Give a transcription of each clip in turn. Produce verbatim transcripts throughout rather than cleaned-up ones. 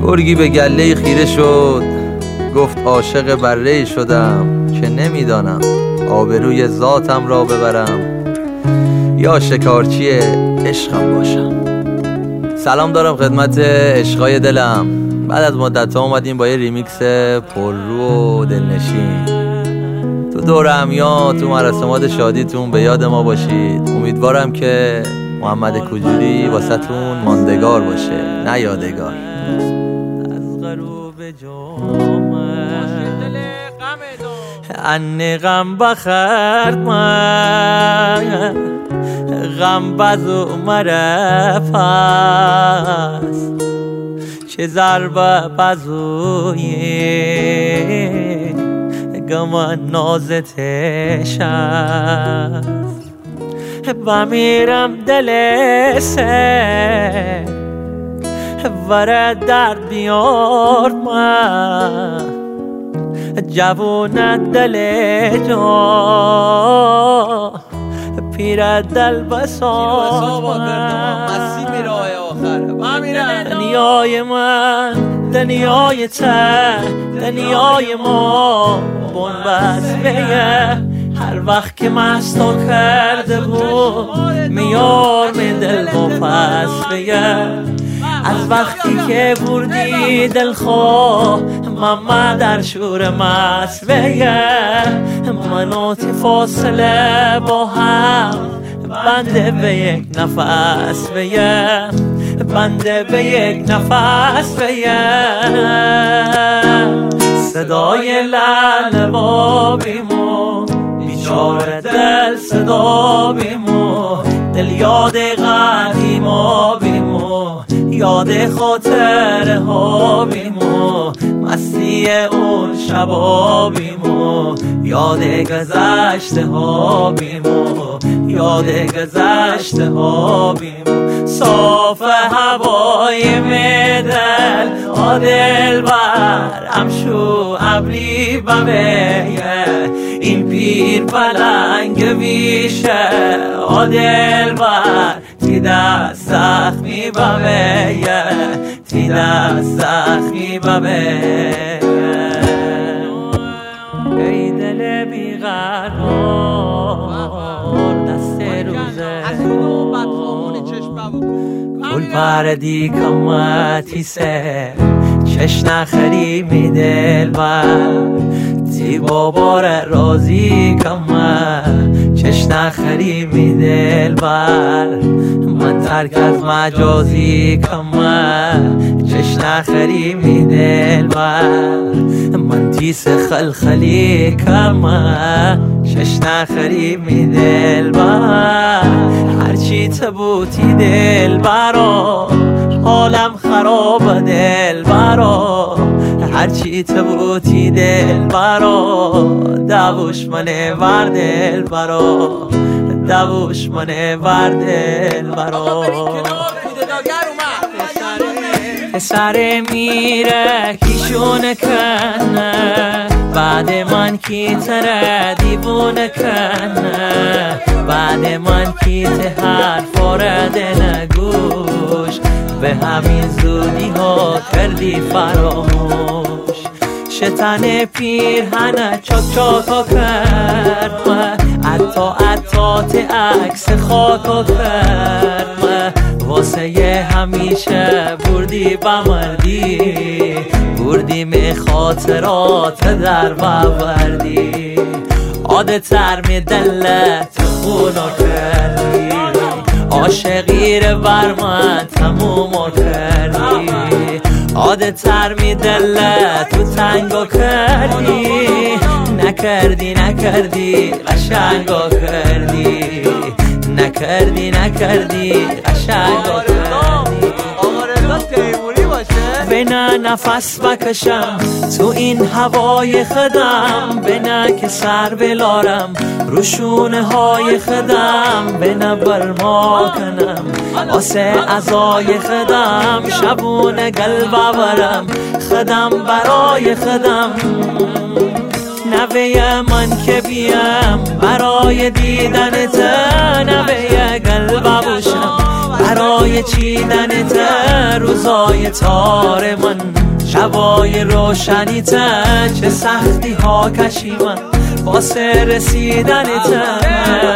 گرگی به گله خیره شد، گفت عاشق بره شدم که نمیدانم آبروی ذاتم را ببرم یا شکارچی عشقم باشم. سلام دارم خدمت عشقای دلم. بعد از مدت ها اومدیم با یه ریمیکس پررو و دلنشین. تو دور همیان، تو مراسمات شادیتون به یاد ما باشید. امیدوارم که محمد کجوری واسه تون ماندگار باشه نه یادگار. از غروب جمعه ان غم بخرد من غم بزو مره پس چه ضربه بزوی گمان نازتش است و میرم دل سه وره درد بیار من جوون دل جا پیر دل بساز من دنیای من دنیای ته دنیای ما بنبست بیه هر وقت که مستو کرده بود میار من دل بپس بیه از وقتی که بردی دل خواه ماما در شور مست بیه مناتی فاصله با هم بنده به یک نفس بیه بنده به یک نفس بیه صدای لعل بابیمو بیچاره دل صدا بیمو دل یاد قدیما بیمو یاد خاطره ها بیمو مستی اون شبا بیمو یاد گذشته ها بیمو یاد گذشته ها بیمو صاف هوای میدل آدل بر امشو ابری بمیه این پیر پلنگ میشه آدل بر تی دست زخمی بمیه تی دست زخمی بمیه ای دل بیقرار دست روزه کل پردی کمتی سه چش نخری می دل بر تی بابار رازی کمه چش نخری می دل بر من ترک از مجازی کمه چش نخری می دل بر من تیس خلخلی کمه چش نخری می دل بر هرچی تبوتی دل برا حالم خراب دل برا هرچی تبوتی دل برا دوش منه ور دل برا دوش منه ور دل برا سر میره کیشونه کنه بعد من کی تره دیوونه کنه بعد من کی ته حرف آرده نگوش به همین زودی ها کردی فراموش شتن پیرهنه چاک چاکا کرد من عطا عطا ته عکس خاکا کرد من واسه یه همیشه بردی بمردی بردی می خاطرات در بوردی عاده تر می دلت خونا کردی عاشقی رو بر من تموم کردی عاده تر می دلت تو تنگا کردی نکردی نکردی قشنگا کردی نکردی نکردی قشنگا کردی بنا نفس بکشم تو این هوای خدم بنا که سر بلارم روشونه های خدم بنا برما کنم آسه ازای خدم شبونه قلب برم خدم برای خدم نوه من که بیم برای دیدن تا نوه قلب باشم برای چیدن تر روزای تار من، شبای روشنی تر چه سختی ها کشیدم واسه رسیدن تر.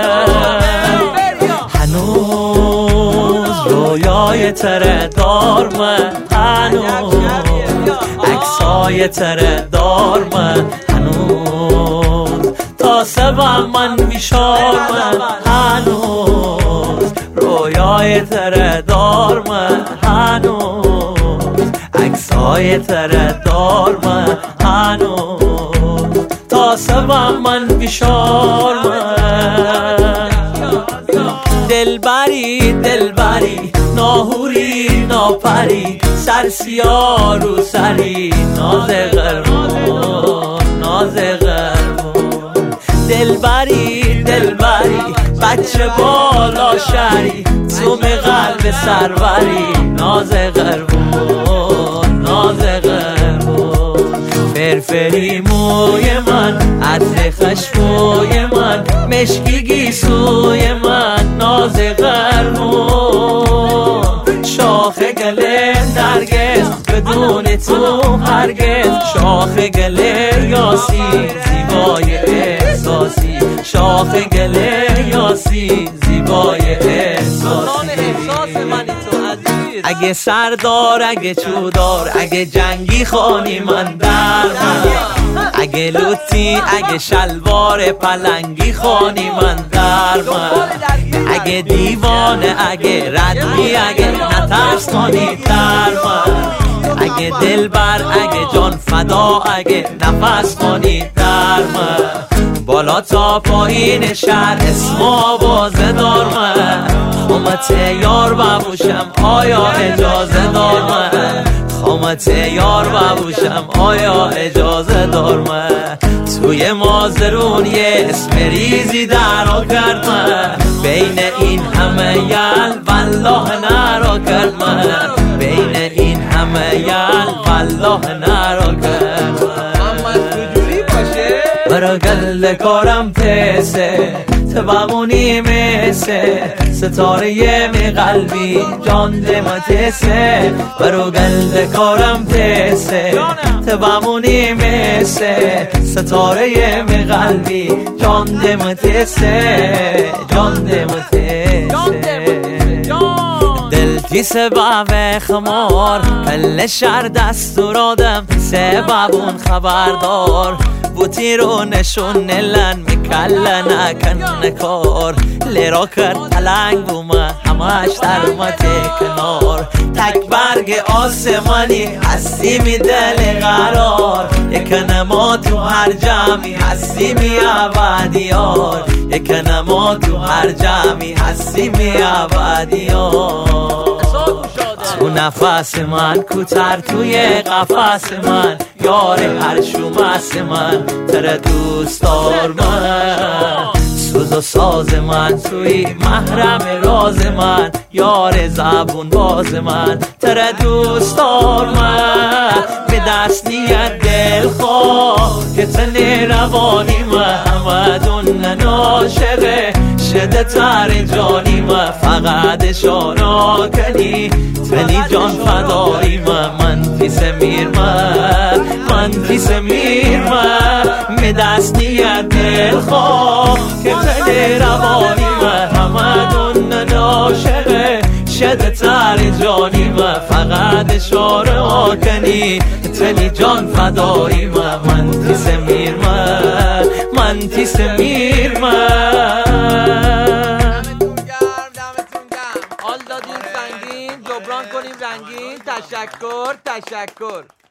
هنوز رویای تره دار من، هنوز عکسای تره دار من، هنوز تا سبم من بیشار من، هنوز رویای تره دار من، هنوز عکسای تره دار من، هنوز تا سبم من بیشار من. دلبری دلبری ناهوری ناپری، سرسیا رو سری ناز قرمون ناز قرمون. دلبری دلبری بچه بالا شری، توم قلب سروری ناز قرمون ناز قرمون. فرفری موی من عطر خشموی من، مشکی گیسوی من ناز قرمون. شاخ گله نرگس بدون تو هرگز، شاخ گله یاسی زیبای احساسی، شاخ گله یاسی زیبای احساسی. اگه سردار اگه چودار اگه جنگی خانی من در من، اگه لوتی اگه شلوار پلنگی خانی من در من، اگه دیوانه اگه ردی اگه نترس کنی در من، اگه دلبر اگه جان فدا اگه نفس کنی در من. بالا تا پایین شهر اسم آوازه دار من، خامت یار ببوشم آیا اجازه دار من، خامت یار ببوشم آیا اجازه دار من. توی مازرون یه اسم ریزی درا کرد من، بین این همه یل والله نرا کرد من، بین این همه یل والله نرا کرد من. برا گل کارم تسه تبمونی میسه، ستاره می قلبی جان دمتسه. برا گل کارم تسه تبمونی میسه، ستاره می قلبی جان دمتسه جان دمتسه. دل تی سبب خمار کل شر دستور آدم، سببون خبردار بوتی رو نشون نلن میکل نکن کار. لیرا کرد پلنگ بومه همش درمت کنار، تک برگ آسمانی هستی می دل قرار، یک نما تو هر جمعی هستی می عبدیار، یک نما تو هر جمعی هستی می عبدیار. تو نفس من کوتر توی قفس من، یار هر شومس من تره دوست دار من. سوز و ساز من توی محرم راز من، یار زبون باز من تره دوست دار من. به دست نیت دل خواه که تنی روانی محمدون ناشقه، شده تر جانی من فقط شانا کنی، تنی جان فدایی من من پیس میر من من پیس میر من. به دست نیت دل خواه که تنی روانی محمدون ناشقه، شده تر جانی من فقط شانا کنی، تنی جان فدایی من من پیس میر من من پیس میر من. حال دادیم سنگین جبران کنیم رنگین. تشکر تشکر.